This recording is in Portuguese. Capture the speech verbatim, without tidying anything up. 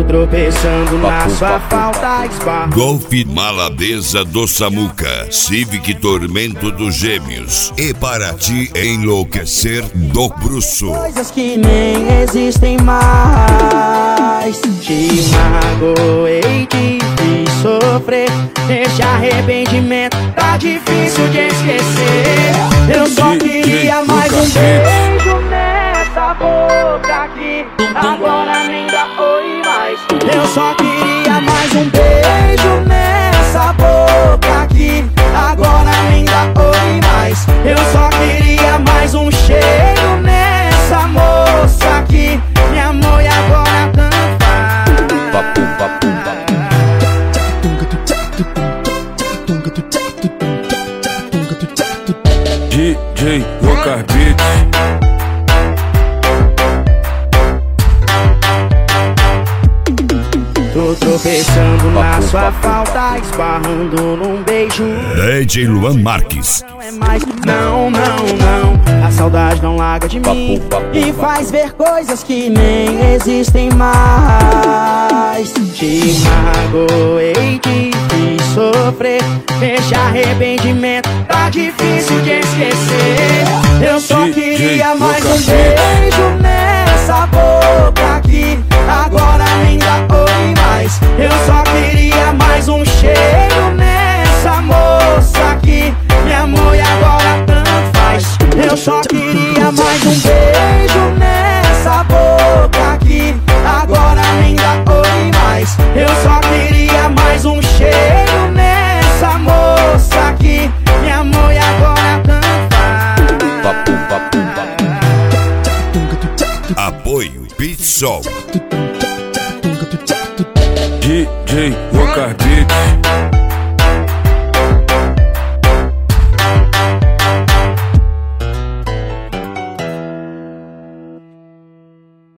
tropeçando na sua falta, esbarro. Golfe Maladeza do Samuca, Civic Tormento dos Gêmeos. E para ti enlouquecer do bruço. Coisas que nem existem mais. Te magoei, te fiz sofrer. Esse arrependimento tá difícil de esquecer. Eu só queria mais um beijo nessa boca aqui. Agora nem dá oi mais. Eu só queria mais um beijo nessa boca aqui. Agora nem dá oi mais. Eu só queria mais um cheiro nessa moça aqui. Me amor e agora tanto faz. Papo, papo, papo. D J Rocar Beats. Tô tropeçando na sua falta, esbarrando num beijo. D J Luan Marques. Não é mais, não, não, não. A saudade não larga de mim e faz ver coisas que nem existem mais. Te magoei, te fiz sofrer. Esse arrependimento tá difícil de esquecer. Eu só queria mais um beijo nessa boca aqui. Agora nem dá oi mais. Eu só queria mais um cheiro nessa moça aqui. Me amor e agora tanto faz. Eu só queria mais um beijo nessa boca aqui. Agora nem dá oi mais. Eu só queria mais um cheiro nessa moça aqui. Me amor e agora tanto faz. Papo, papo, papo. Apoio Pitsol. D J Rocar Beats.